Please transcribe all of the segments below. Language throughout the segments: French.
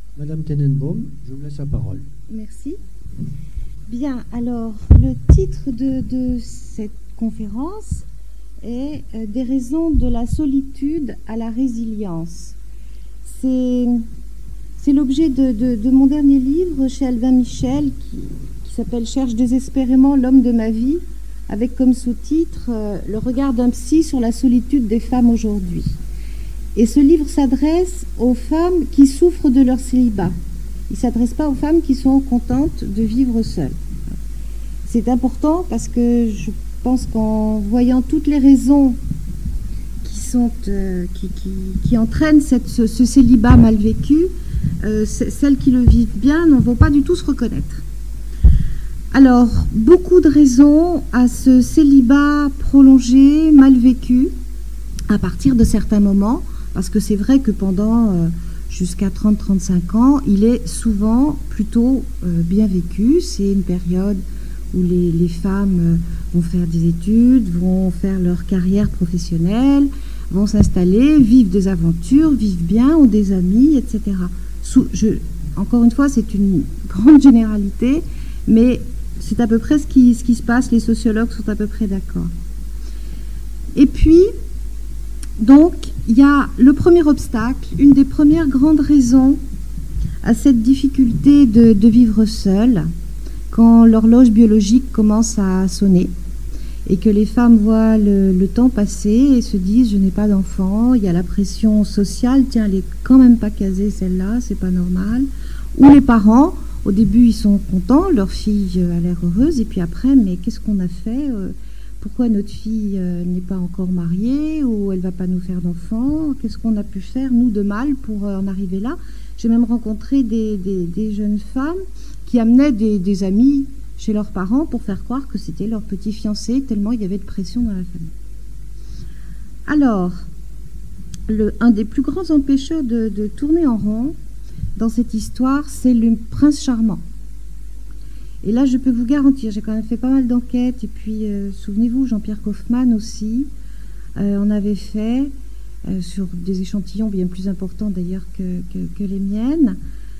Madame Tenenbaum, je vous laisse la parole. Merci. Bien, alors, le titre de cette conférence est Des raisons de la solitude à la résilience. C'est l'objet de mon dernier livre chez Albin Michel qui s'appelle Cherche désespérément l'homme de ma vie, avec comme sous-titre Le regard d'un psy sur la solitude des femmes aujourd'hui. Et ce livre s'adresse aux femmes qui souffrent de leur célibat. Il ne s'adresse pas aux femmes qui sont contentes de vivre seules. C'est important parce que je pense qu'en voyant toutes les raisons qui entraînent ce célibat mal vécu, celles qui le vivent bien n'en vont pas du tout se reconnaître. Alors, beaucoup de raisons à ce célibat prolongé, mal vécu, à partir de certains moments, parce que c'est vrai que pendant jusqu'à 30-35 ans, il est souvent plutôt bien vécu. C'est une période où les femmes vont faire des études, vont faire leur carrière professionnelle, vont s'installer, vivent des aventures, vivent bien, ont des amis, etc. Encore une fois, c'est une grande généralité, mais c'est à peu près ce qui se passe. Les sociologues sont à peu près d'accord. Et puis, donc, il y a le premier obstacle, une des premières grandes raisons à cette difficulté de vivre seule, quand l'horloge biologique commence à sonner et que les femmes voient le temps passer et se disent « je n'ai pas d'enfant », il y a la pression sociale « tiens, elle n'est quand même pas casée celle-là, c'est pas normal », ou les parents, au début ils sont contents, leur fille a l'air heureuse, et puis après « mais qu'est-ce qu'on a fait ? Pourquoi notre fille n'est pas encore mariée ou elle ne va pas nous faire d'enfants ? Qu'est-ce qu'on a pu faire, nous, de mal pour en arriver là ?» J'ai même rencontré des jeunes femmes qui amenaient des amis chez leurs parents pour faire croire que c'était leur petit fiancé, tellement il y avait de pression dans la famille. Alors, un des plus grands empêcheurs de tourner en rond dans cette histoire, c'est le prince charmant. Et là, je peux vous garantir, j'ai quand même fait pas mal d'enquêtes, et puis souvenez-vous, Jean-Pierre Kaufmann aussi, on avait fait, sur des échantillons bien plus importants d'ailleurs que les miennes,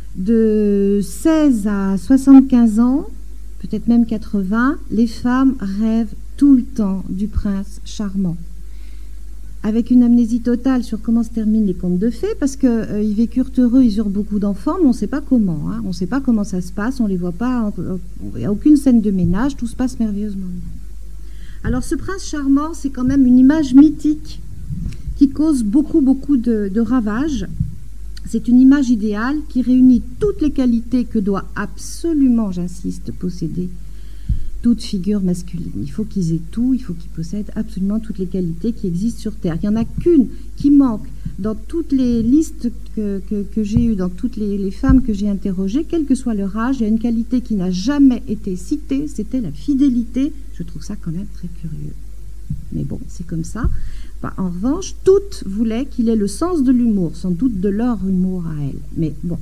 de 16 à 75 ans, peut-être même 80, les femmes rêvent tout le temps du prince charmant. Avec une amnésie totale sur comment se terminent les contes de fées, parce qu'ils vécurent heureux, ils eurent beaucoup d'enfants, mais on ne sait pas comment. On ne sait pas comment ça se passe, on ne les voit pas, il n'y a aucune scène de ménage, tout se passe merveilleusement bien. Alors ce prince charmant, c'est quand même une image mythique qui cause beaucoup de ravages. C'est une image idéale qui réunit toutes les qualités que doit absolument, j'insiste, posséder toute figure masculine. Il faut qu'ils aient tout, il faut qu'ils possèdent absolument toutes les qualités qui existent sur Terre. Il n'y en a qu'une qui manque dans toutes les listes que j'ai eues, dans toutes les femmes que j'ai interrogées, quel que soit leur âge. Il y a une qualité qui n'a jamais été citée, c'était la fidélité. Je trouve ça quand même très curieux. Mais bon, c'est comme ça. En revanche, toutes voulaient qu'il ait le sens de l'humour, sans doute de leur humour à elles. Mais bon.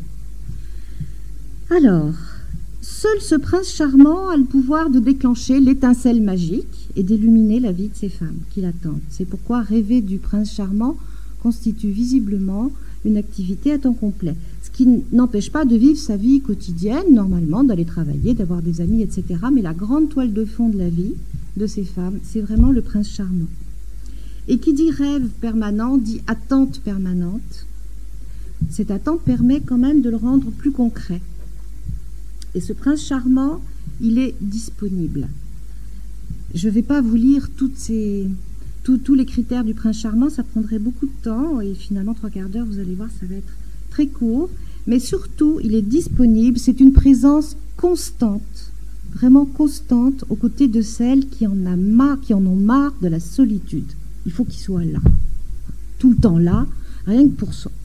Alors, seul ce prince charmant a le pouvoir de déclencher l'étincelle magique et d'illuminer la vie de ces femmes qui l'attendent. C'est pourquoi rêver du prince charmant constitue visiblement une activité à temps complet. Ce qui n'empêche pas de vivre sa vie quotidienne, normalement, d'aller travailler, d'avoir des amis, etc. Mais la grande toile de fond de la vie de ces femmes, c'est vraiment le prince charmant. Et qui dit rêve permanent, dit attente permanente. Cette attente permet quand même de le rendre plus concret. Et ce prince charmant, il est disponible. Je ne vais pas vous lire tous les critères du prince charmant, ça prendrait beaucoup de temps, et finalement 3/4 d'heure, vous allez voir, ça va être très court. Mais surtout, il est disponible, c'est une présence constante, vraiment constante, aux côtés de celles qui en ont marre de la solitude. Il faut qu'il soit là, tout le temps là, rien que pour soi.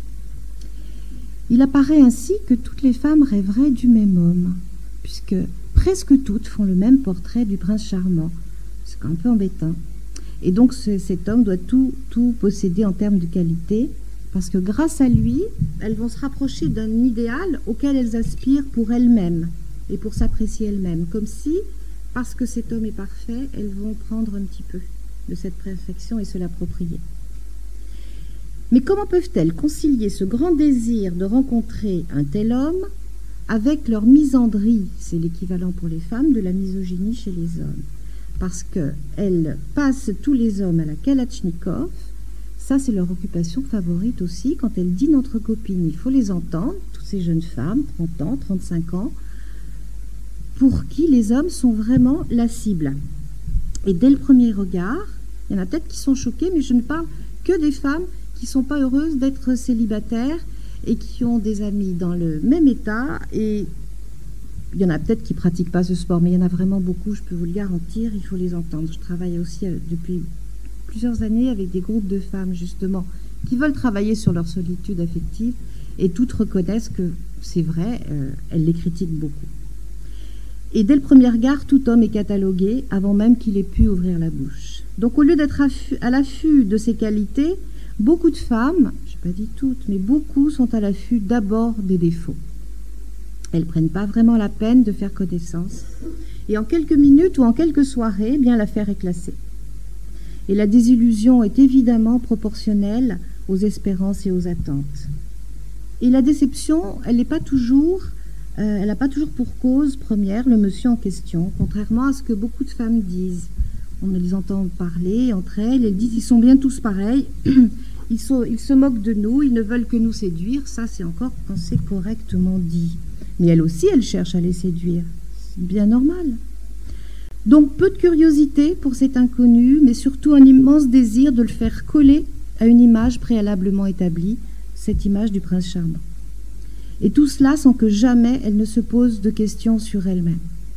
Il apparaît ainsi que toutes les femmes rêveraient du même homme, puisque presque toutes font le même portrait du prince charmant. C'est un peu embêtant. Et donc cet homme doit tout posséder en termes de qualité, parce que grâce à lui, elles vont se rapprocher d'un idéal auquel elles aspirent pour elles-mêmes et pour s'apprécier elles-mêmes, comme si, parce que cet homme est parfait, elles vont prendre un petit peu de cette perfection et se l'approprier. Mais comment peuvent-elles concilier ce grand désir de rencontrer un tel homme avec leur misandrie, c'est l'équivalent pour les femmes de la misogynie chez les hommes, parce qu'elles passent tous les hommes à la Kalachnikov. Ça, c'est leur occupation favorite aussi. Quand elles dînent entre copines, il faut les entendre, toutes ces jeunes femmes, 30 ans, 35 ans, pour qui les hommes sont vraiment la cible. Et dès le premier regard, il y en a peut-être qui sont choqués, mais je ne parle que des femmes qui ne sont pas heureuses d'être célibataires et qui ont des amis dans le même état. Et il y en a peut-être qui ne pratiquent pas ce sport, mais il y en a vraiment beaucoup, je peux vous le garantir, il faut les entendre. Je travaille aussi depuis plusieurs années avec des groupes de femmes, justement, qui veulent travailler sur leur solitude affective, et toutes reconnaissent que c'est vrai, elles les critiquent beaucoup. Et dès le premier regard, tout homme est catalogué avant même qu'il ait pu ouvrir la bouche. Donc au lieu d'être à l'affût de ces qualités, beaucoup de femmes, je n'ai pas dit toutes, mais beaucoup sont à l'affût d'abord des défauts. Elles ne prennent pas vraiment la peine de faire connaissance. Et en quelques minutes ou en quelques soirées, eh bien l'affaire est classée. Et la désillusion est évidemment proportionnelle aux espérances et aux attentes. Et la déception, elle n'a pas toujours pour cause première le monsieur en question, contrairement à ce que beaucoup de femmes disent. On les entend parler entre elles disent ils sont bien tous pareils, ils se moquent de nous, ils ne veulent que nous séduire. Ça, c'est encore quand c'est correctement dit. Mais elles aussi, elles cherchent à les séduire. C'est bien normal. Donc peu de curiosité pour cet inconnu, mais surtout un immense désir de le faire coller à une image préalablement établie, cette image du prince charmant. Et tout cela sans que jamais elle ne se pose de questions sur elle-même.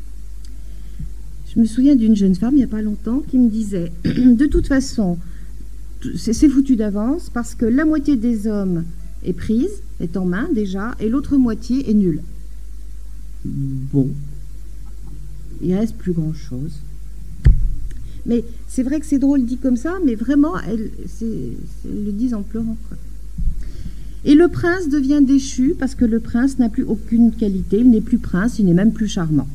Je me souviens d'une jeune femme, il n'y a pas longtemps, qui me disait « De toute façon, c'est foutu d'avance parce que la moitié des hommes est prise, est en main déjà, et l'autre moitié est nulle. » Bon. Il reste plus grand-chose. Mais c'est vrai que c'est drôle dit comme ça, mais vraiment, elles le disent en pleurant, quoi. Et le prince devient déchu parce que le prince n'a plus aucune qualité, il n'est plus prince, il n'est même plus charmant.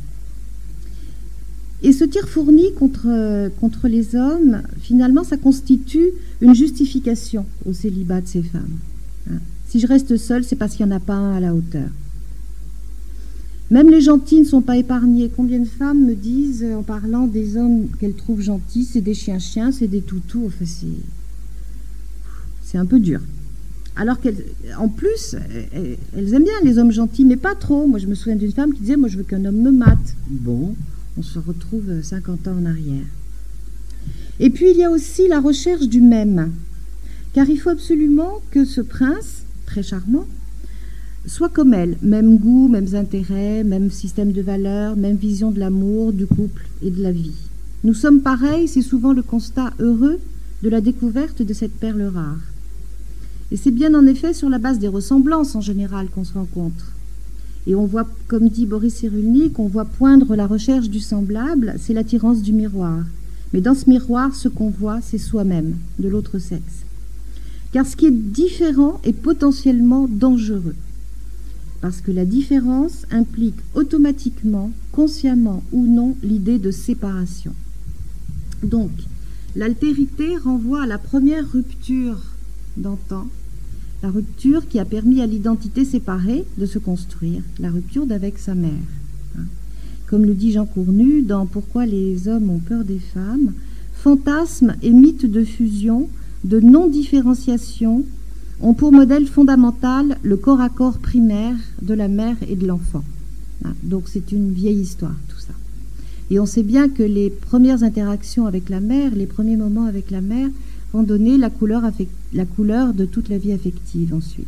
Et ce tir fourni contre les hommes, finalement, ça constitue une justification au célibat de ces femmes. Si je reste seule, c'est parce qu'il n'y en a pas un à la hauteur. Même les gentils ne sont pas épargnés. Combien de femmes me disent, en parlant des hommes qu'elles trouvent gentils, c'est des chiens-chiens, c'est des toutous, enfin c'est un peu dur. Alors qu'en plus, elles aiment bien les hommes gentils, mais pas trop. Moi, je me souviens d'une femme qui disait, moi, je veux qu'un homme me mate. Bon, on se retrouve 50 ans en arrière. Et puis, il y a aussi la recherche du même. Car il faut absolument que ce prince, très charmant, soit comme elle, même goût, mêmes intérêts, même système de valeurs, même vision de l'amour, du couple et de la vie. Nous sommes pareils, c'est souvent le constat heureux de la découverte de cette perle rare. Et c'est bien en effet sur la base des ressemblances en général qu'on se rencontre. Et on voit, comme dit Boris Cyrulnik, on voit poindre la recherche du semblable, c'est l'attirance du miroir. Mais dans ce miroir, ce qu'on voit, c'est soi-même, de l'autre sexe. Car ce qui est différent est potentiellement dangereux. Parce que la différence implique automatiquement, consciemment ou non, l'idée de séparation. Donc, l'altérité renvoie à la première rupture d'antan, la rupture qui a permis à l'identité séparée de se construire, la rupture d'avec sa mère. Comme le dit Jean Cournu dans « Pourquoi les hommes ont peur des femmes », fantasmes et mythes de fusion, de non-différenciation, ont pour modèle fondamental le corps à corps primaire de la mère et de l'enfant. Donc c'est une vieille histoire, tout ça. Et on sait bien que les premières interactions avec la mère, les premiers moments avec la mère, vont donner la couleur de toute la vie affective ensuite.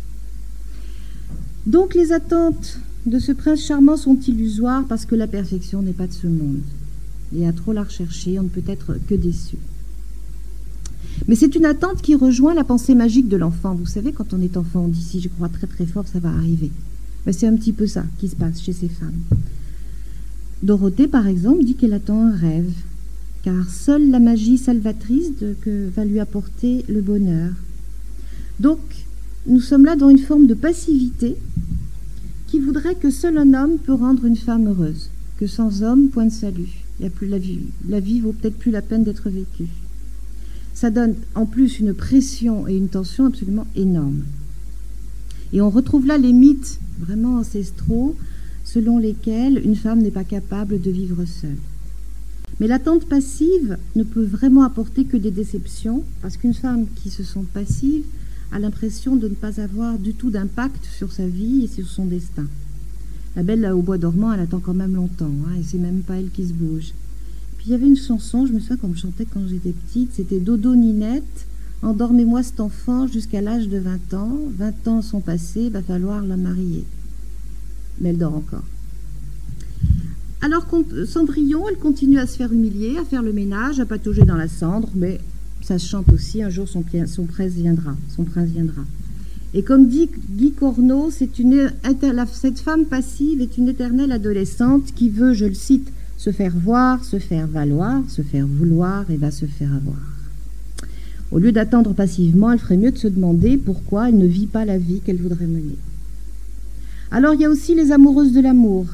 Donc les attentes de ce prince charmant sont illusoires parce que la perfection n'est pas de ce monde. Et à trop la rechercher, on ne peut être que déçu. Mais c'est une attente qui rejoint la pensée magique de l'enfant. Vous savez, quand on est enfant, on dit si je crois très très fort, ça va arriver. Ben, c'est un petit peu ça qui se passe chez ces femmes. Dorothée, par exemple, dit qu'elle attend un rêve, car seule la magie salvatrice que va lui apporter le bonheur. Donc, nous sommes là dans une forme de passivité qui voudrait que seul un homme peut rendre une femme heureuse, que sans homme, point de salut. Il y a plus la vie vaut peut-être plus la peine d'être vécue. ça donne en plus une pression et une tension absolument énormes. Et on retrouve là les mythes vraiment ancestraux selon lesquels une femme n'est pas capable de vivre seule. Mais l'attente passive ne peut vraiment apporter que des déceptions, parce qu'une femme qui se sent passive a l'impression de ne pas avoir du tout d'impact sur sa vie et sur son destin. La belle là, au bois dormant, elle attend quand même longtemps, hein, et c'est même pas elle qui se bouge. Puis il y avait une chanson, je me souviens qu'on me chantait quand j'étais petite, c'était Dodo Ninette, endormez-moi cet enfant jusqu'à l'âge de 20 ans. 20 ans sont passés, va falloir la marier. Mais elle dort encore. Alors Cendrillon, elle continue à se faire humilier, à faire le ménage, à patauger dans la cendre, mais ça se chante aussi, un jour son prince viendra. Et comme dit Guy Corneau, cette femme passive est une éternelle adolescente qui veut, je le cite, se faire voir, se faire valoir, se faire vouloir et va se faire avoir. Au lieu d'attendre passivement, elle ferait mieux de se demander pourquoi elle ne vit pas la vie qu'elle voudrait mener. Alors il y a aussi les amoureuses de l'amour.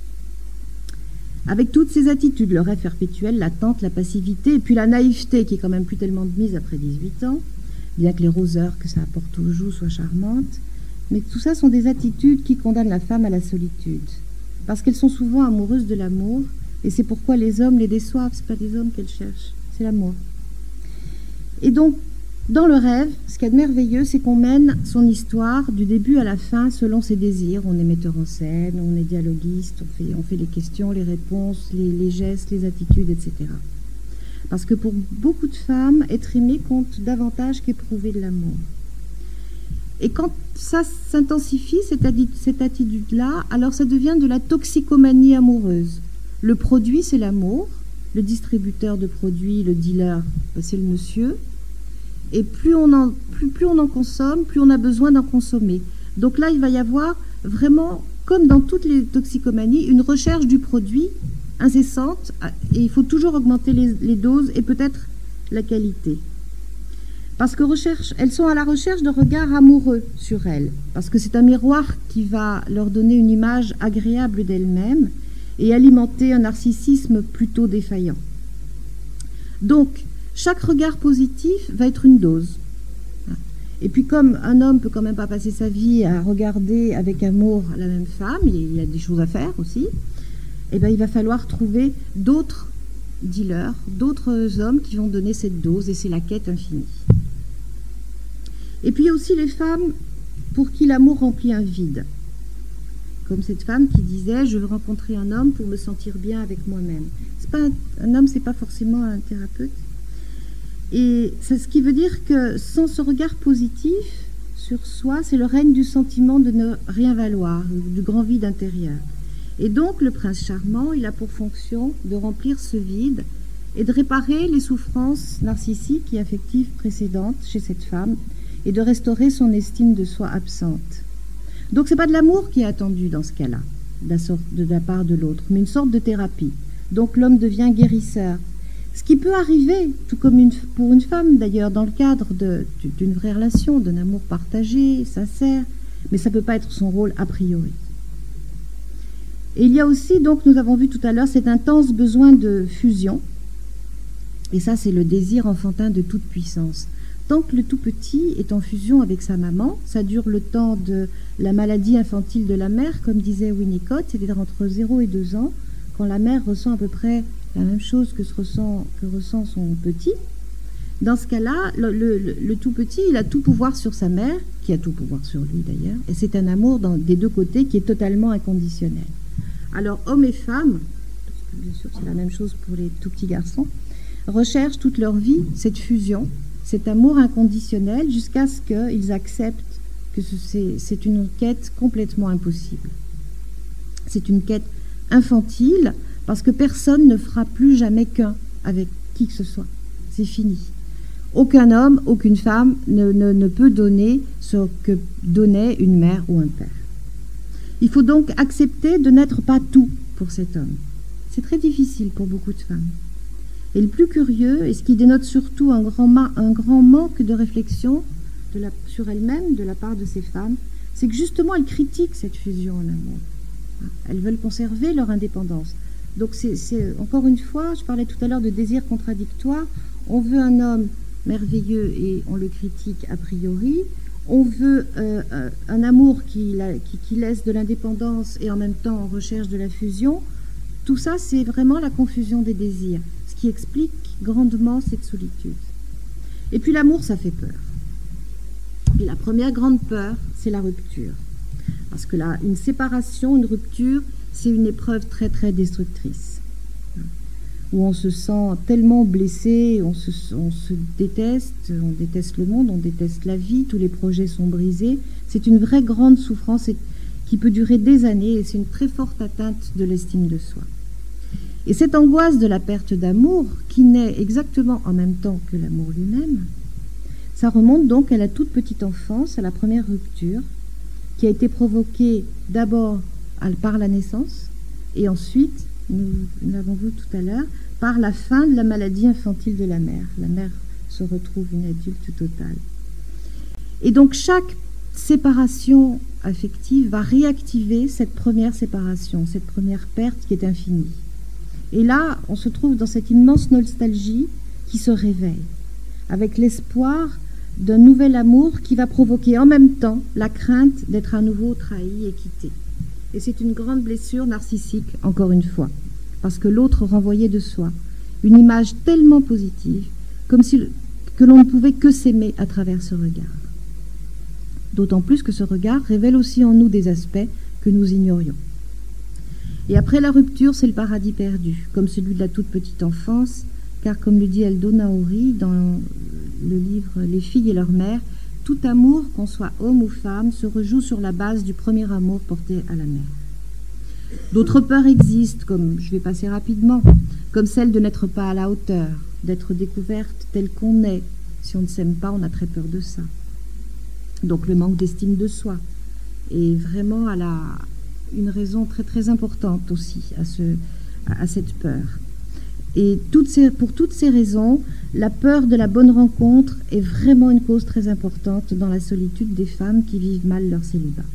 Avec toutes ces attitudes, le rêve perpétuel, l'attente, la passivité, et puis la naïveté qui est quand même plus tellement de mise après 18 ans, bien que les roseurs que ça apporte aux joues soient charmantes, mais tout ça sont des attitudes qui condamnent la femme à la solitude, parce qu'elles sont souvent amoureuses de l'amour, et c'est pourquoi les hommes les déçoivent, c'est pas des hommes qu'elles cherchent, c'est l'amour. Et donc, dans le rêve, ce qu'il y a de merveilleux, c'est qu'on mène son histoire du début à la fin selon ses désirs. On est metteur en scène, on est dialoguiste, on fait les questions, les réponses, les gestes, les attitudes, etc. Parce que pour beaucoup de femmes, être aimée compte davantage qu'éprouver de l'amour. Et quand ça s'intensifie, cette attitude-là, alors ça devient de la toxicomanie amoureuse. Le produit, c'est l'amour. Le distributeur de produits, le dealer, c'est le monsieur. Et plus on en consomme, plus on a besoin d'en consommer. Donc là, il va y avoir vraiment, comme dans toutes les toxicomanies, une recherche du produit incessante. Et il faut toujours augmenter les doses et peut-être la qualité. Parce que elles sont à la recherche de regards amoureux sur elles. Parce que c'est un miroir qui va leur donner une image agréable d'elles-mêmes et alimenter un narcissisme plutôt défaillant. Donc, chaque regard positif va être une dose. Et puis comme un homme peut quand même pas passer sa vie à regarder avec amour la même femme, il y a des choses à faire aussi, et bien il va falloir trouver d'autres dealers, d'autres hommes qui vont donner cette dose, et c'est la quête infinie. Et puis il y a aussi les femmes pour qui l'amour remplit un vide. Comme cette femme qui disait « Je veux rencontrer un homme pour me sentir bien avec moi-même ». Un homme, c'est pas forcément un thérapeute. Et c'est ce qui veut dire que sans ce regard positif sur soi, c'est le règne du sentiment de ne rien valoir, du grand vide intérieur. Et donc le prince charmant, il a pour fonction de remplir ce vide et de réparer les souffrances narcissiques et affectives précédentes chez cette femme et de restaurer son estime de soi absente. Donc c'est pas de l'amour qui est attendu dans ce cas-là, de la part de l'autre, mais une sorte de thérapie. Donc l'homme devient guérisseur. Ce qui peut arriver, tout comme pour une femme d'ailleurs, dans le cadre d'une vraie relation, d'un amour partagé, sincère, mais ça ne peut pas être son rôle a priori. Et il y a aussi, donc nous avons vu tout à l'heure, cet intense besoin de fusion, et ça c'est le désir enfantin de toute puissance. Tant que le tout petit est en fusion avec sa maman, ça dure le temps de la maladie infantile de la mère, comme disait Winnicott, c'est-à-dire entre 0 et 2 ans, quand la mère ressent à peu près la même chose que ressent son petit. Dans ce cas-là, le tout petit, il a tout pouvoir sur sa mère, qui a tout pouvoir sur lui d'ailleurs, et c'est un amour des deux côtés qui est totalement inconditionnel. Alors, hommes et femmes, parce que bien sûr c'est la même chose pour les tout petits garçons, recherchent toute leur vie cette fusion, cet amour inconditionnel, jusqu'à ce qu'ils acceptent que c'est une quête complètement impossible. C'est une quête infantile, parce que personne ne fera plus jamais qu'un avec qui que ce soit. C'est fini. Aucun homme, aucune femme ne peut donner ce que donnait une mère ou un père. Il faut donc accepter de n'être pas tout pour cet homme. C'est très difficile pour beaucoup de femmes. Et le plus curieux, et ce qui dénote surtout un grand manque de réflexion sur elles-mêmes de la part de ces femmes, c'est que justement elles critiquent cette fusion en amour. Elles veulent conserver leur indépendance. Donc c'est encore une fois, je parlais tout à l'heure de désir contradictoire, on veut un homme merveilleux et on le critique a priori. On veut un amour qui laisse de l'indépendance et en même temps en recherche de la fusion. Tout ça, c'est vraiment la confusion des désirs, ce qui explique grandement cette solitude. Et puis l'amour, ça fait peur. Et la première grande peur, c'est la rupture. Parce que là, une séparation, une rupture, c'est une épreuve très très destructrice. Où on se sent tellement blessé, on se déteste, on déteste le monde, on déteste la vie, tous les projets sont brisés. C'est une vraie grande souffrance qui peut durer des années et c'est une très forte atteinte de l'estime de soi. Et cette angoisse de la perte d'amour, qui naît exactement en même temps que l'amour lui-même, ça remonte donc à la toute petite enfance, à la première rupture, qui a été provoquée d'abord par la naissance et ensuite, nous l'avons vu tout à l'heure, par la fin de la maladie infantile de la mère. La mère se retrouve une adulte totale. Et donc chaque séparation affective va réactiver cette première séparation, cette première perte qui est infinie. Et là, on se trouve dans cette immense nostalgie qui se réveille, avec l'espoir d'un nouvel amour qui va provoquer en même temps la crainte d'être à nouveau trahi et quitté. Et c'est une grande blessure narcissique, encore une fois, parce que l'autre renvoyait de soi une image tellement positive, que l'on ne pouvait que s'aimer à travers ce regard. D'autant plus que ce regard révèle aussi en nous des aspects que nous ignorions. Et après la rupture, c'est le paradis perdu, comme celui de la toute petite enfance, car comme le dit Aldo Naori dans le livre « Les filles et leur mère », tout amour, qu'on soit homme ou femme, se rejoue sur la base du premier amour porté à la mère. D'autres peurs existent, comme, je vais passer rapidement, comme celle de n'être pas à la hauteur, d'être découverte telle qu'on est. Si on ne s'aime pas, on a très peur de ça. Donc le manque d'estime de soi est vraiment une raison très très importante aussi à cette peur. Et pour toutes ces raisons, la peur de la bonne rencontre est vraiment une cause très importante dans la solitude des femmes qui vivent mal leur célibat.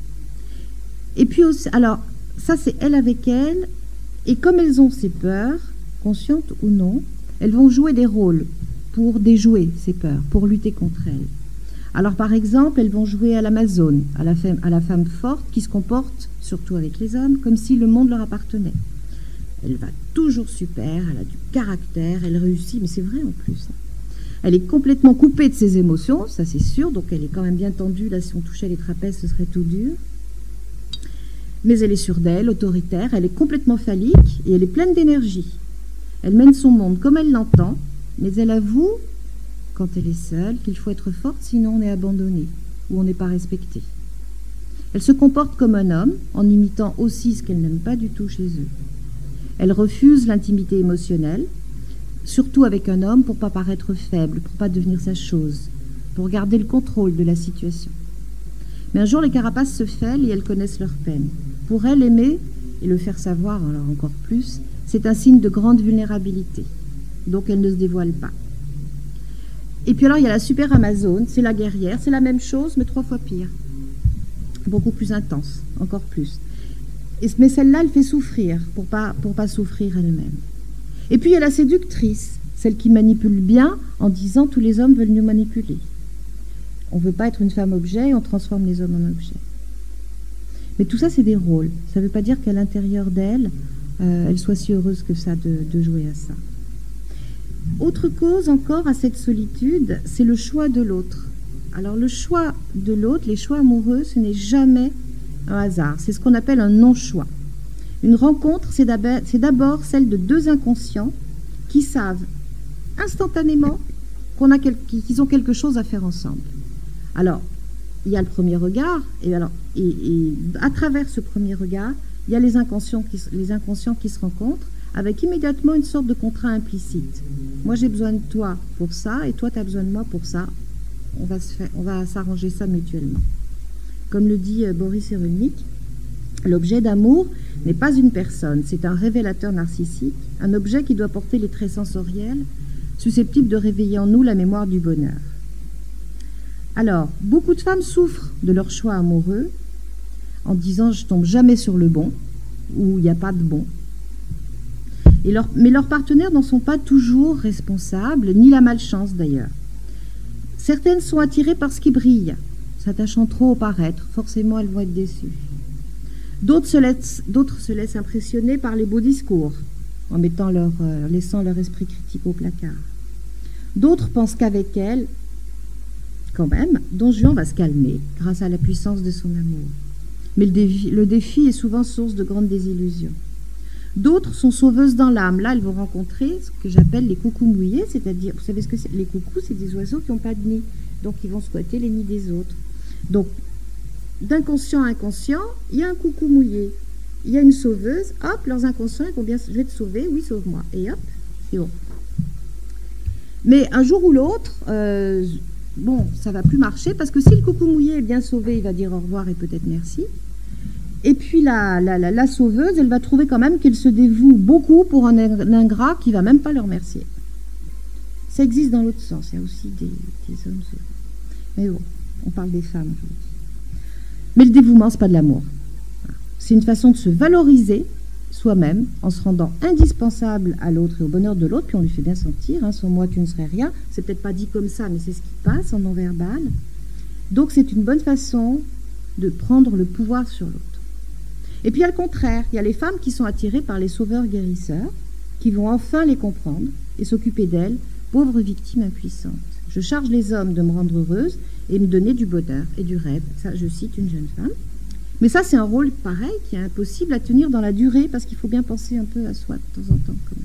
Et puis aussi, alors, ça c'est elles avec elles, et comme elles ont ces peurs, conscientes ou non, elles vont jouer des rôles pour déjouer ces peurs, pour lutter contre elles. Alors par exemple, elles vont jouer à l'Amazone, à la femme forte qui se comporte, surtout avec les hommes, comme si le monde leur appartenait. Elle va toujours super, elle a du caractère, elle réussit, mais c'est vrai en plus. Elle est complètement coupée de ses émotions, ça c'est sûr, donc elle est quand même bien tendue, là si on touchait les trapèzes ce serait tout dur. Mais elle est sûre d'elle, autoritaire, elle est complètement phallique et elle est pleine d'énergie. Elle mène son monde comme elle l'entend, mais elle avoue, quand elle est seule, qu'il faut être forte, sinon on est abandonné ou on n'est pas respecté. Elle se comporte comme un homme, en imitant aussi ce qu'elle n'aime pas du tout chez eux. Elle refuse l'intimité émotionnelle, surtout avec un homme, pour ne pas paraître faible, pour ne pas devenir sa chose, pour garder le contrôle de la situation. Mais un jour, les carapaces se fêlent et elles connaissent leur peine. Pour elles, aimer, et le faire savoir alors encore plus, c'est un signe de grande vulnérabilité. Donc elles ne se dévoilent pas. Et puis alors, il y a la super Amazone, c'est la guerrière, c'est la même chose, mais 3 fois pire. Beaucoup plus intense, encore plus. Mais celle-là, elle fait souffrir pour pas souffrir elle-même. Et puis il y a la séductrice, celle qui manipule bien en disant tous les hommes veulent nous manipuler. On ne veut pas être une femme objet et on transforme les hommes en objets. Mais tout ça, c'est des rôles. Ça ne veut pas dire qu'à l'intérieur d'elle, elle soit si heureuse que ça de jouer à ça. Autre cause encore à cette solitude, c'est le choix de l'autre. Alors le choix de l'autre, les choix amoureux, ce n'est jamais un hasard. C'est ce qu'on appelle un non-choix. Une rencontre, c'est d'abord celle de 2 inconscients qui savent instantanément qu'ils ont quelque chose à faire ensemble. Alors, il y a le premier regard, et à travers ce premier regard, il y a les inconscients qui se rencontrent, avec immédiatement une sorte de contrat implicite. Moi, j'ai besoin de toi pour ça, et toi, tu as besoin de moi pour ça. On va s'arranger ça mutuellement. Comme le dit Boris Cyrulnik, l'objet d'amour n'est pas une personne, c'est un révélateur narcissique, un objet qui doit porter les traits sensoriels, susceptibles de réveiller en nous la mémoire du bonheur. Alors, beaucoup de femmes souffrent de leur choix amoureux en disant « je tombe jamais sur le bon » ou « il n'y a pas de bon ». Mais leurs partenaires n'en sont pas toujours responsables, ni la malchance d'ailleurs. Certaines sont attirées par ce qui brille, s'attachant trop au paraître. Forcément, elles vont être déçues. D'autres se laissent impressionner par les beaux discours, en laissant leur esprit critique au placard. D'autres pensent qu'avec elles, quand même, Don Juan va se calmer grâce à la puissance de son amour. Mais le défi est souvent source de grandes désillusions. D'autres sont sauveuses dans l'âme. Là, elles vont rencontrer ce que j'appelle les coucous mouillés, c'est-à-dire, vous savez ce que c'est? Les coucous, c'est des oiseaux qui n'ont pas de nid, donc ils vont squatter les nids des autres. Donc, d'inconscient à inconscient, il y a un coucou mouillé. Il y a une sauveuse, hop, leurs inconscients, ils vont bien, je vais te sauver, oui, sauve-moi. Et hop, c'est bon. Mais un jour ou l'autre, ça va plus marcher, parce que si le coucou mouillé est bien sauvé, il va dire au revoir et peut-être merci. Et puis la sauveuse, elle va trouver quand même qu'elle se dévoue beaucoup pour un ingrat qui ne va même pas le remercier. Ça existe dans l'autre sens, il y a aussi des hommes sauvés. Mais bon, on parle des femmes aujourd'hui. Mais le dévouement, ce n'est pas de l'amour. C'est une façon de se valoriser soi-même en se rendant indispensable à l'autre et au bonheur de l'autre, puis on lui fait bien sentir, hein, sans moi tu ne serais rien. C'est peut-être pas dit comme ça, mais c'est ce qui passe en non-verbal. Donc c'est une bonne façon de prendre le pouvoir sur l'autre. Et puis, à le contraire, il y a les femmes qui sont attirées par les sauveurs-guérisseurs, qui vont enfin les comprendre et s'occuper d'elles, pauvres victimes impuissantes. Je charge les hommes de me rendre heureuse et me donner du bonheur et du rêve. Ça, je cite une jeune femme. Mais ça, c'est un rôle pareil qui est impossible à tenir dans la durée, parce qu'il faut bien penser un peu à soi de temps en temps, quand même.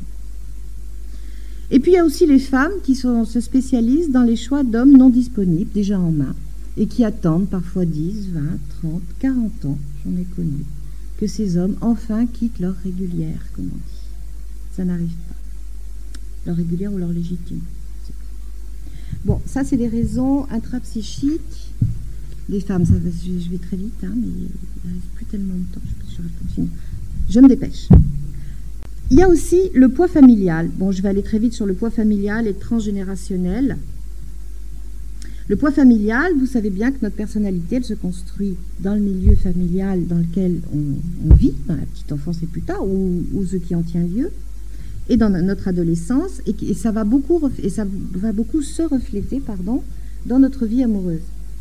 Et puis, il y a aussi les femmes qui se spécialisent dans les choix d'hommes non disponibles, déjà en main, et qui attendent parfois 10, 20, 30, 40 ans, j'en ai connu, que ces hommes enfin quittent leur régulière, comme on dit. Ça n'arrive pas. Leur régulière ou leur légitime. Bon, ça c'est des raisons intrapsychiques des femmes. Ça, je vais très vite, hein, mais il ne reste plus tellement de temps. Je me dépêche. Il y a aussi le poids familial. Bon, je vais aller très vite sur le poids familial et transgénérationnel. Le poids familial, vous savez bien que notre personnalité, elle se construit dans le milieu familial dans lequel on vit, dans la petite enfance et plus tard, ou ce qui en tient lieu, et dans notre adolescence, et ça va beaucoup se refléter, dans notre vie amoureuse.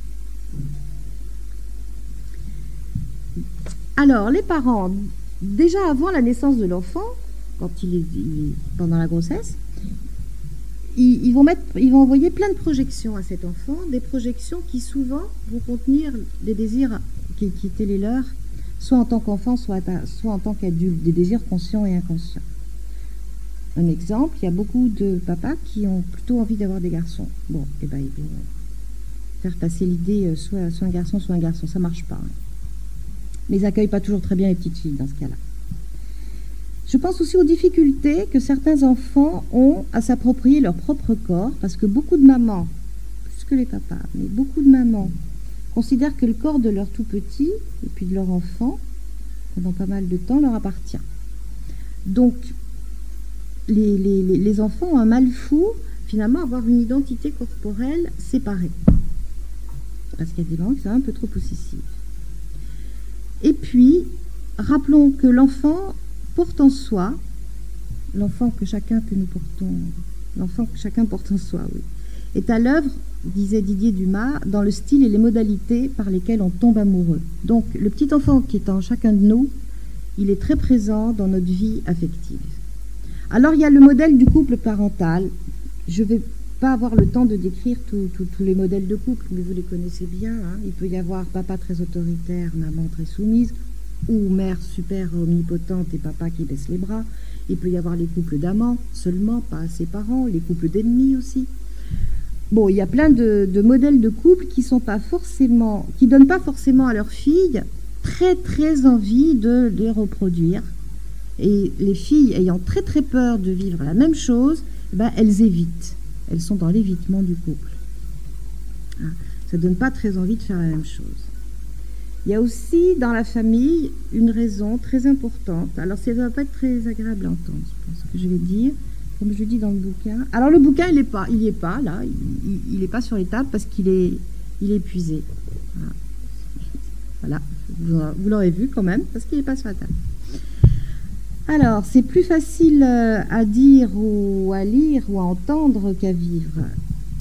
Alors, les parents, déjà avant la naissance de l'enfant, quand il est pendant la grossesse, ils vont envoyer plein de projections à cet enfant, des projections qui souvent vont contenir des désirs qui étaient les leurs, soit en tant qu'enfant, soit en tant qu'adulte, des désirs conscients et inconscients. Un exemple, il y a beaucoup de papas qui ont plutôt envie d'avoir des garçons. Bon, ils vont faire passer l'idée soit un garçon, ça ne marche pas. Hein. Mais ils n'accueillent pas toujours très bien les petites filles dans ce cas-là. Je pense aussi aux difficultés que certains enfants ont à s'approprier leur propre corps, parce que beaucoup de mamans, plus que les papas, mais beaucoup de mamans considèrent que le corps de leur tout petit, et puis de leur enfant, pendant pas mal de temps, leur appartient. Donc, les enfants ont un mal fou, finalement, à avoir une identité corporelle séparée. Parce qu'il y a des mamans qui sont un peu trop possessives. Et puis, rappelons que l'enfant porte en soi, l'enfant que chacun porte en soi, oui, est à l'œuvre, disait Didier Dumas, dans le style et les modalités par lesquelles on tombe amoureux. Donc, le petit enfant qui est en chacun de nous, il est très présent dans notre vie affective. Alors, il y a le modèle du couple parental. Je ne vais pas avoir le temps de décrire tous les modèles de couple, mais vous les connaissez bien. Hein. Il peut y avoir papa très autoritaire, maman très soumise, ou mère super omnipotente et papa qui baisse les bras. Il peut y avoir les couples d'amants seulement, pas ses parents, les couples d'ennemis aussi. Bon, il y a plein de modèles de couples qui donnent pas forcément à leurs filles très très envie de les reproduire. Et les filles ayant très très peur de vivre la même chose, elles évitent. Elles sont dans l'évitement du couple. Ça ne donne pas très envie de faire la même chose. Il y a aussi dans la famille une raison très importante. Alors ça ne va pas être très agréable à entendre, je pense, ce que je vais dire, comme je dis dans le bouquin. Alors le bouquin, il n'y est pas là, il n'est pas sur les tables parce qu'il est épuisé. Voilà, vous l'aurez vu quand même, parce qu'il n'est pas sur la table. Alors, c'est plus facile à dire ou à lire ou à entendre qu'à vivre.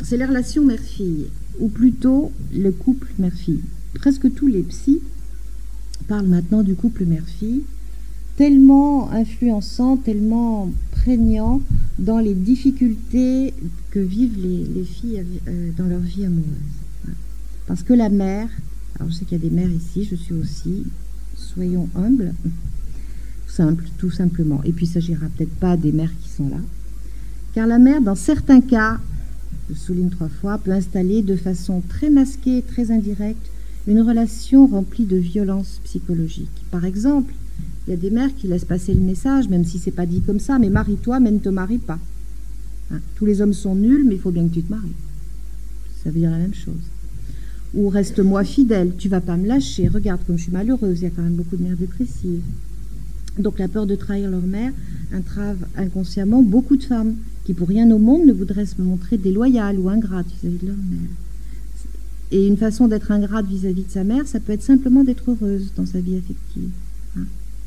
c'est les relations mère-fille, ou plutôt le couple mère-fille. Presque tous les psys parlent maintenant du couple mère-fille, tellement influençant, tellement prégnant dans les difficultés que vivent les filles dans leur vie amoureuse. Parce que la mère, alors je sais qu'il y a des mères ici, je suis aussi, soyons humbles, tout simplement. Et puis il ne s'agira peut-être pas des mères qui sont là, car la mère, dans certains cas, je souligne 3 fois, peut installer de façon très masquée, très indirecte, une relation remplie de violence psychologique. Par exemple, il y a des mères qui laissent passer le message, même si c'est pas dit comme ça, mais marie-toi, mais ne te marie pas. Hein, tous les hommes sont nuls, mais il faut bien que tu te maries. Ça veut dire la même chose. Ou reste-moi fidèle, tu vas pas me lâcher, regarde comme je suis malheureuse, il y a quand même beaucoup de mères dépressives. Donc la peur de trahir leur mère entrave inconsciemment beaucoup de femmes qui pour rien au monde ne voudraient se montrer déloyales ou ingrates vis-à-vis de leur mère. Et une façon d'être ingrate vis-à-vis de sa mère, ça peut être simplement d'être heureuse dans sa vie affective. Hein.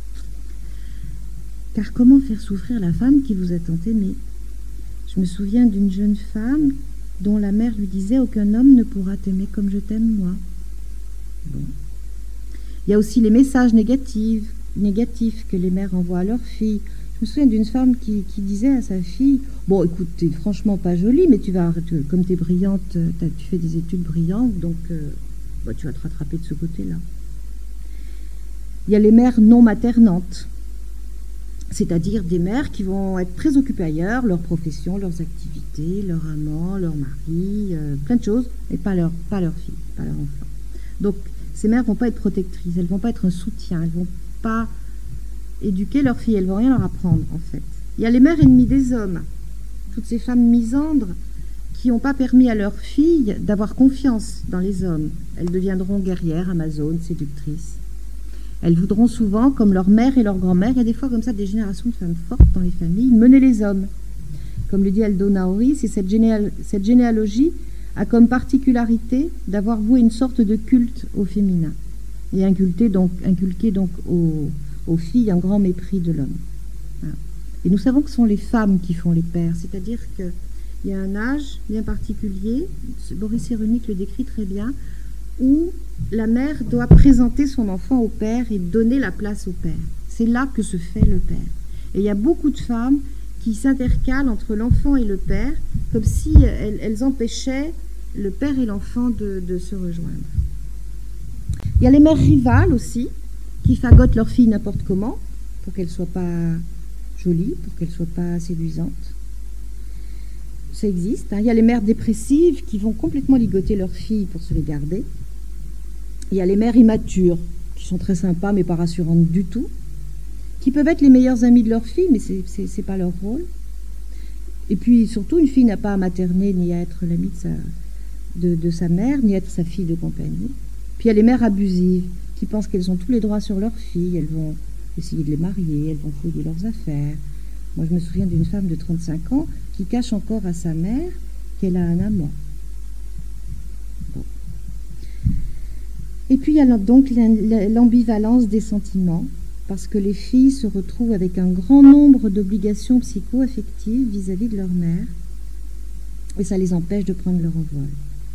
Car comment faire souffrir la femme qui vous a tant aimé? Je me souviens d'une jeune femme dont la mère lui disait « Aucun homme ne pourra t'aimer comme je t'aime moi ». Bon. Il y a aussi les messages négatifs que les mères envoient à leurs filles. Je me souviens d'une femme qui disait à sa fille « Bon, écoute, t'es franchement pas jolie, mais comme t'es brillante, tu fais des études brillantes, donc tu vas te rattraper de ce côté-là. » Il y a les mères non maternantes, c'est-à-dire des mères qui vont être très occupées ailleurs, leur profession, leurs activités, leur amant, leur mari, plein de choses, mais pas leur fille, pas leur enfant. Donc, ces mères ne vont pas être protectrices, elles ne vont pas être un soutien, elles ne vont pas éduquer leurs filles, elles ne vont rien leur apprendre, en fait. Il y a les mères ennemies des hommes, toutes ces femmes misandres qui n'ont pas permis à leurs filles d'avoir confiance dans les hommes. Elles deviendront guerrières, amazones, séductrices. Elles voudront souvent, comme leur mère et leur grand-mère, il y a des fois comme ça des générations de femmes fortes dans les familles, mener les hommes. Comme le dit Aldo Naori, c'est cette généalogie a comme particularité d'avoir voué une sorte de culte au féminin et inculqué donc aux filles un grand mépris de l'homme. Voilà. Et nous savons que ce sont les femmes qui font les pères, c'est-à-dire qu'il y a un âge bien particulier, Boris Cyrulnik le décrit très bien, où la mère doit présenter son enfant au père et donner la place au père. C'est là que se fait le père. Et il y a beaucoup de femmes qui s'intercalent entre l'enfant et le père, comme si elles empêchaient le père et l'enfant de se rejoindre. Il y a les mères rivales aussi, qui fagotent leur fille n'importe comment, pour qu'elle ne soit pas jolie, pour qu'elle ne soit pas séduisante. Ça existe. Hein. Il y a les mères dépressives qui vont complètement ligoter leurs filles pour se les garder. Il y a les mères immatures, qui sont très sympas mais pas rassurantes du tout, qui peuvent être les meilleures amies de leur fille, mais c'est pas leur rôle. Et puis surtout, une fille n'a pas à materner ni à être l'amie de sa mère, ni à être sa fille de compagnie. Puis il y a les mères abusives, qui pensent qu'elles ont tous les droits sur leurs filles, elles vont essayer de les marier, elles vont fouiller leurs affaires. Moi, je me souviens d'une femme de 35 ans qui cache encore à sa mère qu'elle a un amant. Bon. Et puis, il y a donc l'ambivalence des sentiments, parce que les filles se retrouvent avec un grand nombre d'obligations psycho-affectives vis-à-vis de leur mère, et ça les empêche de prendre leur envol.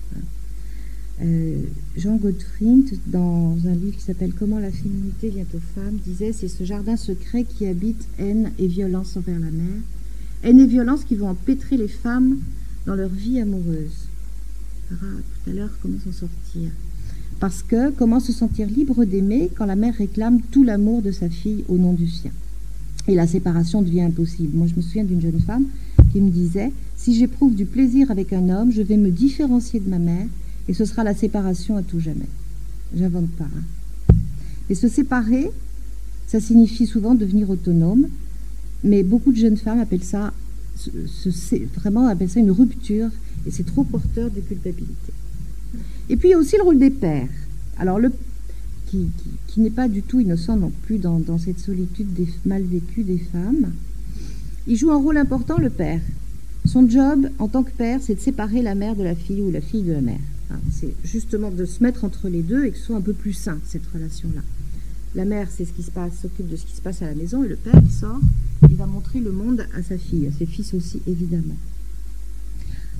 Jean Gottfried, dans un livre qui s'appelle « Comment la féminité vient aux femmes », disait « C'est ce jardin secret qui habite haine et violence envers la mère, haine et violence qui vont empêtrer les femmes dans leur vie amoureuse. » On verra tout à l'heure comment s'en sortir. Parce que comment se sentir libre d'aimer quand la mère réclame tout l'amour de sa fille au nom du sien. Et la séparation devient impossible. Moi, je me souviens d'une jeune femme qui me disait « Si j'éprouve du plaisir avec un homme, je vais me différencier de ma mère et ce sera la séparation à tout jamais. » J'invente pas. Hein. Et se séparer, ça signifie souvent devenir autonome, mais beaucoup de jeunes femmes appellent ça, appellent ça une rupture, et c'est trop porteur de culpabilité. Et puis il y a aussi le rôle des pères, alors qui n'est pas du tout innocent non plus dans cette solitude mal vécue des femmes. Il joue un rôle important, le père. Son job en tant que père, c'est de séparer la mère de la fille ou la fille de la mère. C'est justement de se mettre entre les deux et que ce soit un peu plus sain, cette relation-là. La mère, c'est ce qui se passe, s'occupe de ce qui se passe à la maison, et le père, il sort, il va montrer le monde à sa fille, à ses fils aussi, évidemment.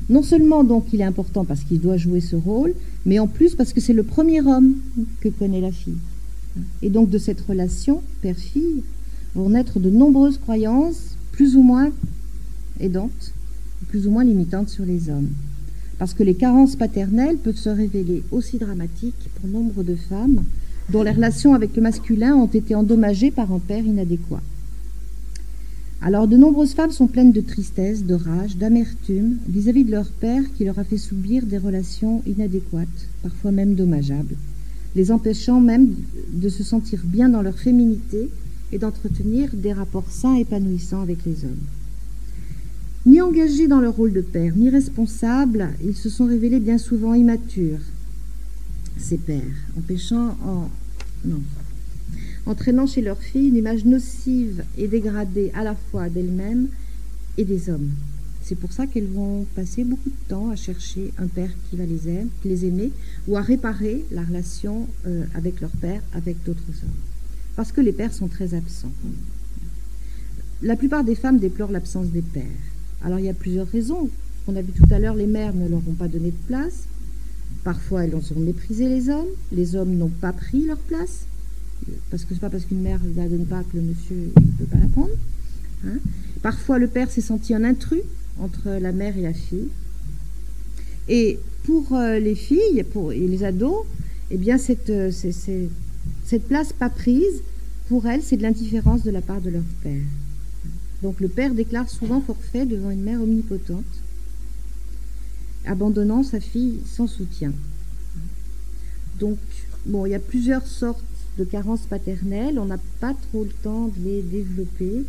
Non seulement donc il est important parce qu'il doit jouer ce rôle, mais en plus parce que c'est le premier homme que connaît la fille. Et donc de cette relation père-fille vont naître de nombreuses croyances plus ou moins aidantes, plus ou moins limitantes sur les hommes. Parce que les carences paternelles peuvent se révéler aussi dramatiques pour nombre de femmes dont les relations avec le masculin ont été endommagées par un père inadéquat. Alors de nombreuses femmes sont pleines de tristesse, de rage, d'amertume vis-à-vis de leur père qui leur a fait subir des relations inadéquates, parfois même dommageables, les empêchant même de se sentir bien dans leur féminité et d'entretenir des rapports sains et épanouissants avec les hommes. Ni engagés dans leur rôle de père, ni responsables, ils se sont révélés bien souvent immatures, ces pères, entraînant chez leur fille une image nocive et dégradée à la fois d'elles-mêmes et des hommes. C'est pour ça qu'elles vont passer beaucoup de temps à chercher un père qui les aimer, ou à réparer la relation avec leur père, avec d'autres hommes. Parce que les pères sont très absents. La plupart des femmes déplorent l'absence des pères. Alors il y a plusieurs raisons. On a vu tout à l'heure, les mères ne leur ont pas donné de place. Parfois elles ont méprisé les hommes n'ont pas pris leur place. Parce que c'est pas parce qu'une mère ne la donne pas que le monsieur ne peut pas la prendre. Hein. Parfois le père s'est senti un intrus entre la mère et la fille. Et pour les filles et les ados, eh bien cette place pas prise, pour elles, c'est de l'indifférence de la part de leur père. Donc le père déclare souvent forfait devant une mère omnipotente, abandonnant sa fille sans soutien. Donc, bon, il y a plusieurs sortes de carences paternelles, on n'a pas trop le temps de les développer.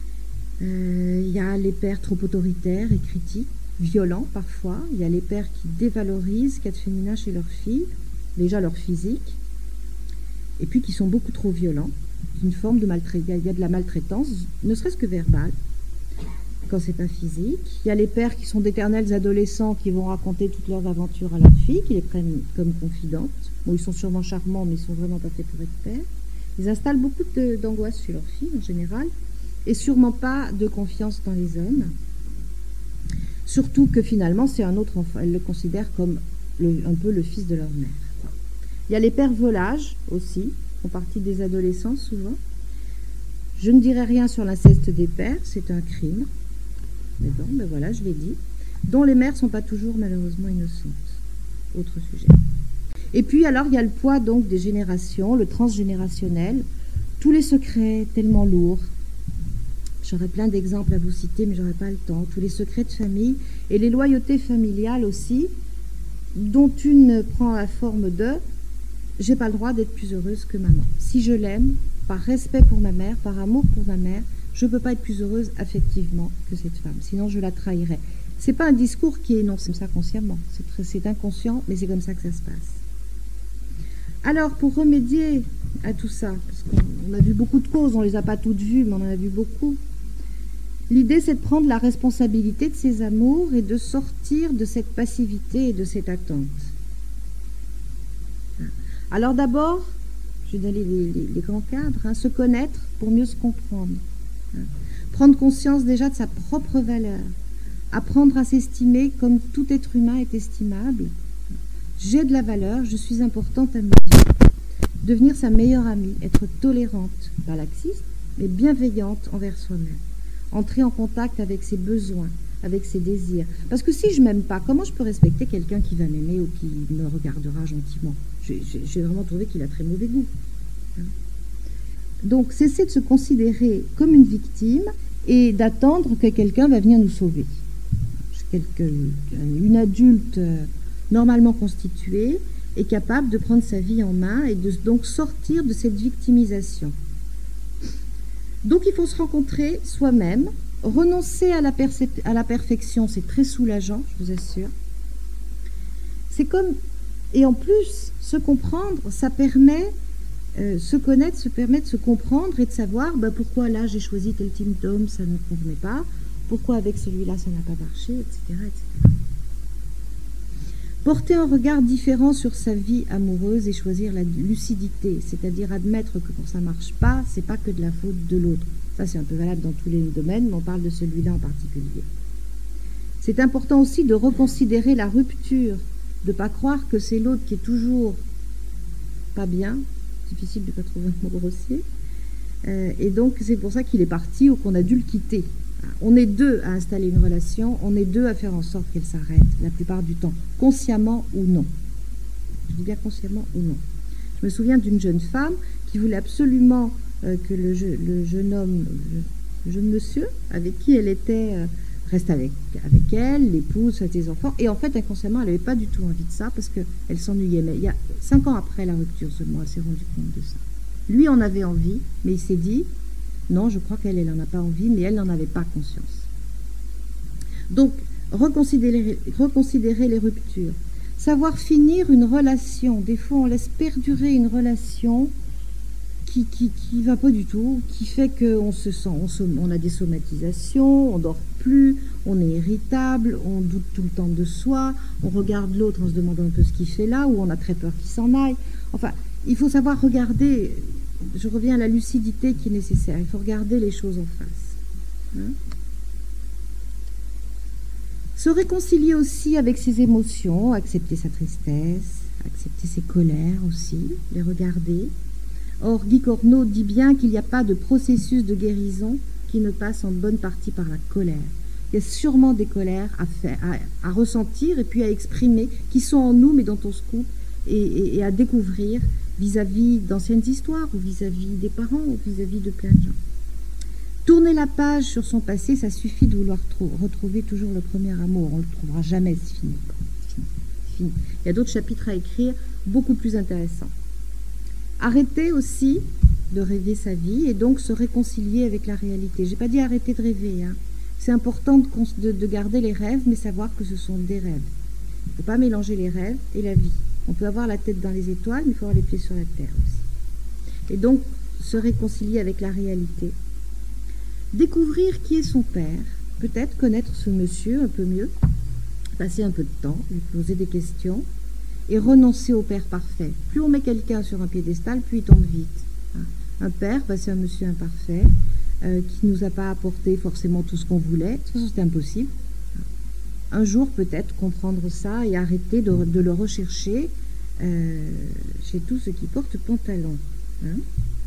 Il y a les pères trop autoritaires et critiques, violents parfois. Il y a les pères qui dévalorisent ce qu'il y a de féminin chez leurs filles, déjà leur physique, et puis qui sont beaucoup trop violents. Une forme de maltraitance, il y a de la maltraitance, ne serait-ce que verbale, quand c'est pas physique. Il y a les pères qui sont d'éternels adolescents qui vont raconter toutes leurs aventures à leurs filles, qui les prennent comme confidentes. Bon, ils sont sûrement charmants, mais ils sont vraiment pas faits pour être pères. Ils installent beaucoup d'angoisse chez leurs filles en général, et sûrement pas de confiance dans les hommes. Surtout que finalement, c'est un autre enfant. Elles le considèrent comme un peu le fils de leur mère. Il y a les pères volages aussi, font partie des adolescents souvent. Je ne dirai rien sur l'inceste des pères, c'est un crime. Mais bon, ben voilà, je l'ai dit. Dont les mères ne sont pas toujours malheureusement innocentes. Autre sujet. Et puis alors, il y a le poids donc des générations, le transgénérationnel, tous les secrets tellement lourds. J'aurais plein d'exemples à vous citer, mais j'aurais pas le temps. Tous les secrets de famille et les loyautés familiales aussi, dont une prend la forme de « j'ai pas le droit d'être plus heureuse que maman. Si je l'aime, par respect pour ma mère, par amour pour ma mère, je peux pas être plus heureuse affectivement que cette femme, sinon je la trahirais. » C'est pas un discours qui est énoncé comme ça consciemment, c'est inconscient, mais c'est comme ça que ça se passe. Alors, pour remédier à tout ça, parce qu'on a vu beaucoup de causes, on les a pas toutes vues, mais on en a vu beaucoup, l'idée c'est de prendre la responsabilité de ses amours et de sortir de cette passivité et de cette attente. Alors d'abord, je vais donner les grands cadres, se connaître pour mieux se comprendre. Prendre conscience déjà de sa propre valeur. Apprendre à s'estimer comme tout être humain est estimable. J'ai de la valeur, je suis importante à mes yeux. Devenir sa meilleure amie, être tolérante, pas laxiste, mais bienveillante envers soi-même. Entrer en contact avec ses besoins, avec ses désirs. Parce que si je m'aime pas, comment je peux respecter quelqu'un qui va m'aimer ou qui me regardera gentiment ? J'ai vraiment trouvé qu'il a très mauvais goût. Donc, cesser de se considérer comme une victime et d'attendre que quelqu'un va venir nous sauver. Une adulte normalement constituée est capable de prendre sa vie en main et de donc sortir de cette victimisation. Donc, il faut se rencontrer soi-même, renoncer à la perfection, c'est très soulageant, je vous assure. C'est comme... Et en plus, se comprendre, ça permet, se connaître, se permet de se comprendre et de savoir pourquoi là j'ai choisi tel type d'homme, ça ne me convenait pas, pourquoi avec celui-là ça n'a pas marché, etc., etc. Porter un regard différent sur sa vie amoureuse et choisir la lucidité, c'est-à-dire admettre que quand ça ne marche pas, c'est pas que de la faute de l'autre. Ça c'est un peu valable dans tous les domaines, mais on parle de celui-là en particulier. C'est important aussi de reconsidérer la rupture, de ne pas croire que c'est l'autre qui est toujours pas bien. Difficile de ne pas trouver un mot grossier. Et donc, c'est pour ça qu'il est parti ou qu'on a dû le quitter. On est deux à installer une relation, on est deux à faire en sorte qu'elle s'arrête, la plupart du temps, consciemment ou non. Je dis bien consciemment ou non. Je me souviens d'une jeune femme qui voulait absolument que le jeune homme, le jeune monsieur avec qui elle était, reste avec elle, l'épouse, ses enfants. Et en fait, inconsciemment, elle n'avait pas du tout envie de ça parce qu'elle s'ennuyait. Mais il y a 5 ans après la rupture seulement, elle s'est rendue compte de ça. Lui en avait envie, mais il s'est dit, non, je crois qu'elle n'en a pas envie, mais elle n'en avait pas conscience. Donc, reconsidérer les ruptures. Savoir finir une relation. Des fois, on laisse perdurer une relation qui va pas du tout, qui fait qu'on se sent, on a des somatisations, on dort plus, on est irritable, on doute tout le temps de soi, on regarde l'autre en se demandant un peu ce qu'il fait là, ou on a très peur qu'il s'en aille. Enfin, il faut savoir regarder, je reviens à la lucidité qui est nécessaire, il faut regarder les choses en face. Hein? Se réconcilier aussi avec ses émotions, accepter sa tristesse, accepter ses colères aussi, les regarder. Or, Guy Corneau dit bien qu'il n'y a pas de processus de guérison qui ne passe en bonne partie par la colère. Il y a sûrement des colères à ressentir et puis à exprimer, qui sont en nous mais dont on se coupe, et à découvrir vis-à-vis d'anciennes histoires ou vis-à-vis des parents ou vis-à-vis de plein de gens. Tourner la page sur son passé, ça suffit de vouloir retrouver toujours le premier amour. On ne le trouvera jamais, c'est fini. Fini. Il y a d'autres chapitres à écrire, beaucoup plus intéressants. Arrêter aussi de rêver sa vie et donc se réconcilier avec la réalité. Je n'ai pas dit arrêter de rêver. Hein. C'est important de garder les rêves, mais savoir que ce sont des rêves. Il ne faut pas mélanger les rêves et la vie. On peut avoir la tête dans les étoiles, mais il faut avoir les pieds sur la terre aussi. Et donc, se réconcilier avec la réalité. Découvrir qui est son père, peut-être connaître ce monsieur un peu mieux, passer un peu de temps, lui poser des questions, et renoncer au père parfait. Plus on met quelqu'un sur un piédestal, plus il tombe vite. Un père, c'est un monsieur imparfait, qui ne nous a pas apporté forcément tout ce qu'on voulait. De toute façon, c'est impossible. Un jour, peut-être, comprendre ça et arrêter de le rechercher chez tous ceux qui portent pantalon. Hein.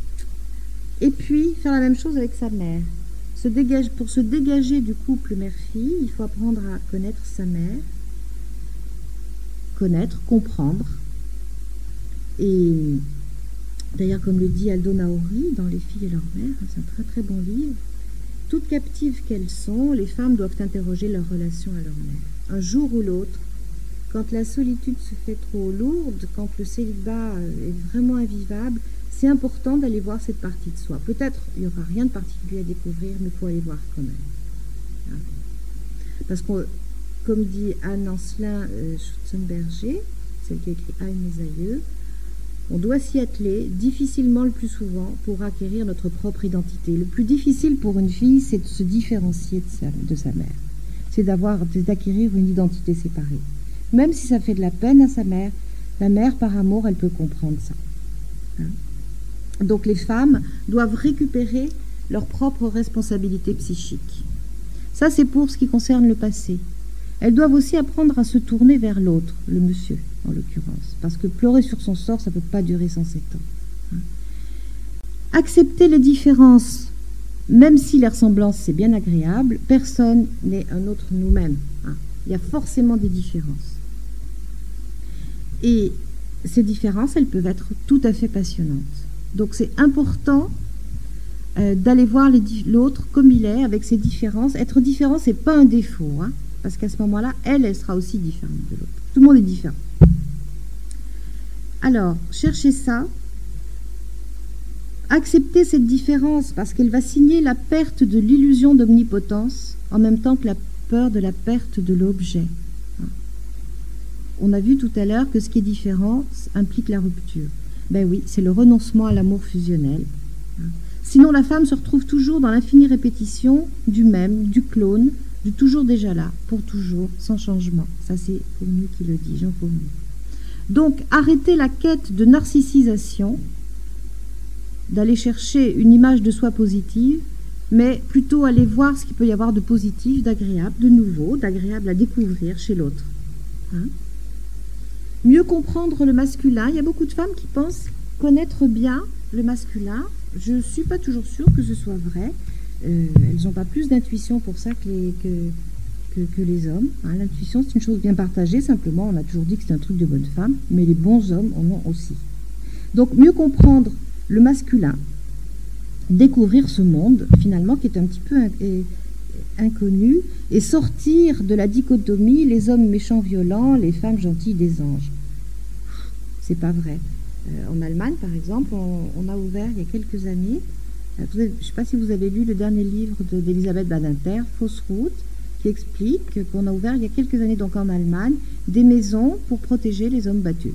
Et puis, faire la même chose avec sa mère. Pour se dégager du couple mère-fille, il faut apprendre à connaître sa mère, connaître, comprendre. Et d'ailleurs, comme le dit Aldo Naori dans Les filles et leur mère, c'est un très très bon livre, toutes captives qu'elles sont, les femmes doivent interroger leur relation à leur mère. Un jour ou l'autre, quand la solitude se fait trop lourde, quand le célibat est vraiment invivable, c'est important d'aller voir cette partie de soi. Peut-être il n'y aura rien de particulier à découvrir, mais il faut aller voir quand même. Parce que, comme dit Anne Ancelin Schutzenberger, celle qui a écrit Aïe mes aïeux, on doit s'y atteler difficilement le plus souvent pour acquérir notre propre identité. Le plus difficile pour une fille, c'est de se différencier de sa mère. C'est d'acquérir une identité séparée. Même si ça fait de la peine à sa mère, la mère, par amour, elle peut comprendre ça. Hein? Donc les femmes doivent récupérer leur propre responsabilité psychique. Ça, c'est pour ce qui concerne le passé. Elles doivent aussi apprendre à se tourner vers l'autre, le monsieur en l'occurrence, parce que pleurer sur son sort, ça ne peut pas durer 107 ans. Accepter les différences, même si les ressemblances c'est bien agréable, personne n'est un autre nous-mêmes. Il y a forcément des différences. Et ces différences, elles peuvent être tout à fait passionnantes. Donc c'est important d'aller voir l'autre comme il est, avec ses différences. Être différent, c'est pas un défaut, hein, parce qu'à ce moment-là, elle sera aussi différente de l'autre. Tout le monde est différent. Alors, cherchez ça. Accepter cette différence, parce qu'elle va signer la perte de l'illusion d'omnipotence, en même temps que la peur de la perte de l'objet. On a vu tout à l'heure que ce qui est différent implique la rupture. Ben oui, c'est le renoncement à l'amour fusionnel. Sinon, la femme se retrouve toujours dans l'infinie répétition du même, du clone, du toujours déjà là, pour toujours, sans changement. Ça, c'est Fournier qui le dit, Jean Fournier. Donc, arrêter la quête de narcissisation, d'aller chercher une image de soi positive, mais plutôt aller voir ce qu'il peut y avoir de positif, d'agréable, de nouveau, d'agréable à découvrir chez l'autre. Hein? Mieux comprendre le masculin. Il y a beaucoup de femmes qui pensent connaître bien le masculin. Je ne suis pas toujours sûre que ce soit vrai. Elles n'ont pas plus d'intuition pour ça que les hommes. Hein, l'intuition, c'est une chose bien partagée. Simplement, on a toujours dit que c'est un truc de bonne femme, mais les bons hommes en ont aussi. Donc, mieux comprendre le masculin, découvrir ce monde, finalement, qui est un petit peu inconnu, et sortir de la dichotomie les hommes méchants violents, les femmes gentilles des anges. C'est pas vrai. En Allemagne, par exemple, on a ouvert il y a quelques années, je ne sais pas si vous avez lu le dernier livre d'Elisabeth Badinter, Fausse route, qui explique qu'on a ouvert il y a quelques années, donc en Allemagne, des maisons pour protéger les hommes battus.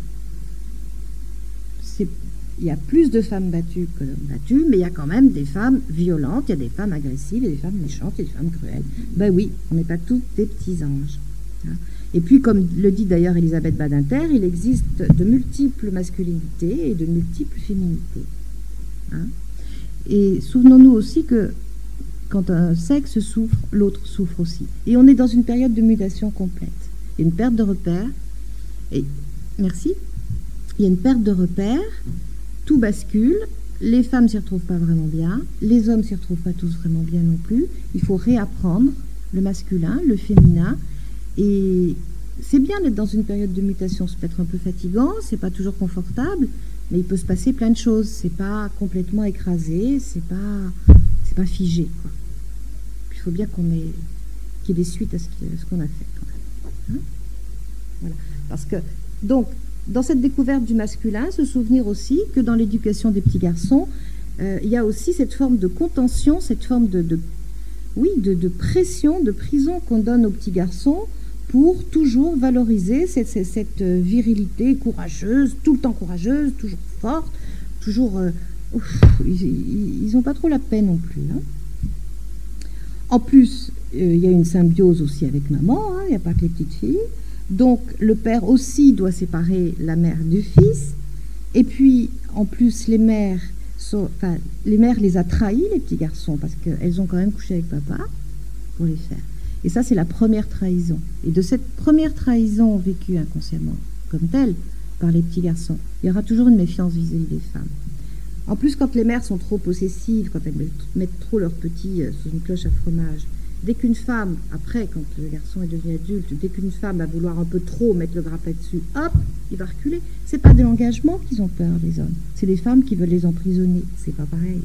Il y a plus de femmes battues que d'hommes battus, mais il y a quand même des femmes violentes, il y a des femmes agressives, il y a des femmes méchantes, il y a des femmes cruelles. Ben oui, on n'est pas tous des petits anges. Hein. Et puis, comme le dit d'ailleurs Elisabeth Badinter, il existe de multiples masculinités et de multiples féminités. Hein. Et souvenons-nous aussi que quand un sexe souffre, l'autre souffre aussi. Et on est dans une période de mutation complète. Il y a une perte de repères. Et merci. Il y a une perte de repères. Tout bascule, les femmes s'y retrouvent pas vraiment bien, les hommes s'y retrouvent pas tous vraiment bien non plus. Il faut réapprendre le masculin, le féminin, et c'est bien d'être dans une période de mutation. C'est peut-être un peu fatigant, c'est pas toujours confortable, mais il peut se passer plein de choses. C'est pas complètement écrasé, c'est pas figé, quoi. Il faut bien qu'il y ait des suites à ce qu'on a fait, quand même. Hein? Voilà. Parce que donc dans cette découverte du masculin, se souvenir aussi que dans l'éducation des petits garçons, il y a aussi cette forme de contention, cette forme de pression, de prison qu'on donne aux petits garçons pour toujours valoriser cette virilité courageuse, tout le temps courageuse, toujours forte, toujours... ils n'ont pas trop la paix non plus. Hein. En plus, il y a une symbiose aussi avec maman, il n'y a pas que les petites filles. Donc, le père aussi doit séparer la mère du fils. Et puis, en plus, les mères les a trahis, les petits garçons, parce qu'elles ont quand même couché avec papa pour les faire. Et ça, c'est la première trahison. Et de cette première trahison vécue inconsciemment comme telle par les petits garçons, il y aura toujours une méfiance vis-à-vis des femmes. En plus, quand les mères sont trop possessives, quand elles mettent trop leurs petits sous une cloche à fromage, dès qu'une femme, après, quand le garçon est devenu adulte, dès qu'une femme va vouloir un peu trop mettre le grappin dessus, hop, il va reculer. C'est pas de l'engagement qu'ils ont peur, les hommes. C'est les femmes qui veulent les emprisonner. C'est pas pareil.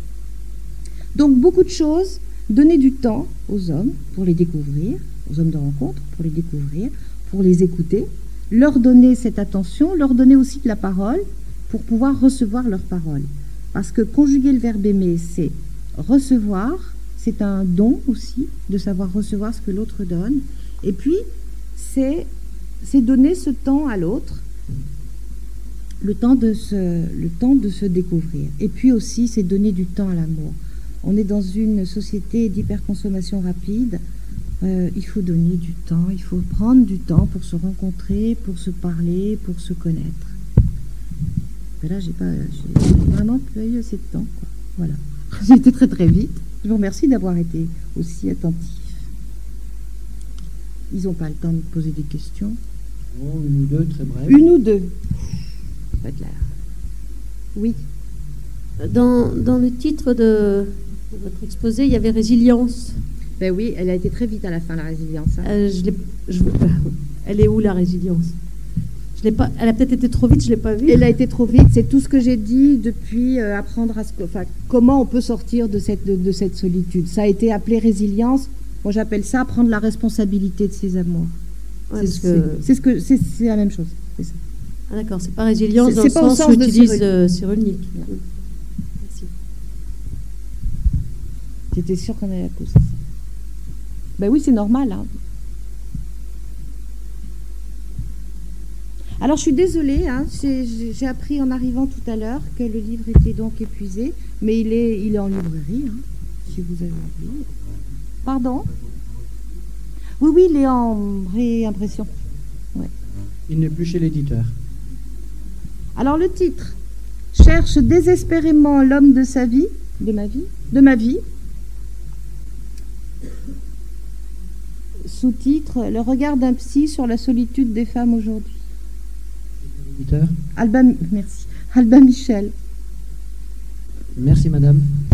Donc, beaucoup de choses. Donner du temps aux hommes pour les découvrir, aux hommes de rencontre, pour les découvrir, pour les écouter, leur donner cette attention, leur donner aussi de la parole pour pouvoir recevoir leur parole. Parce que conjuguer le verbe aimer, c'est recevoir. C'est un don aussi, de savoir recevoir ce que l'autre donne. Et puis, c'est donner ce temps à l'autre, le temps de se découvrir. Et puis aussi, c'est donner du temps à l'amour. On est dans une société d'hyperconsommation rapide. Il faut donner du temps, il faut prendre du temps pour se rencontrer, pour se parler, pour se connaître. Mais là, j'ai vraiment pas eu assez de temps, quoi. Voilà. J'ai été très très vite. Je vous remercie d'avoir été aussi attentifs. Ils n'ont pas le temps de poser des questions. Oh, une ou deux, très brèves. Une ou deux. Pas de l'air. Oui. Dans le titre de votre exposé, il y avait résilience. Ben oui, elle a été très vite à la fin, la résilience. Hein. Elle est où, la résilience? Elle a peut-être été trop vite, je ne l'ai pas vue. Elle a été trop vite, c'est tout ce que j'ai dit depuis apprendre comment on peut sortir de cette solitude. Ça a été appelé résilience. Moi, j'appelle ça prendre la responsabilité de ses amours. Ouais, c'est la même chose. C'est ça. Ah, d'accord, c'est pas résilience dans le sens où tu utilises Cyrulnik. Merci. J'étais sûre qu'on allait la poser. Ben oui, c'est normal. Hein. Alors, je suis désolée, hein, j'ai appris en arrivant tout à l'heure que le livre était donc épuisé, mais il est en librairie, hein, si vous avez envie. Pardon? Oui, il est en réimpression. Ouais. Il n'est plus chez l'éditeur. Alors, le titre, cherche désespérément l'homme de sa vie, de ma vie, sous-titre Le regard d'un psy sur la solitude des femmes aujourd'hui. L'éditeur. Merci. Albin Michel. Merci madame.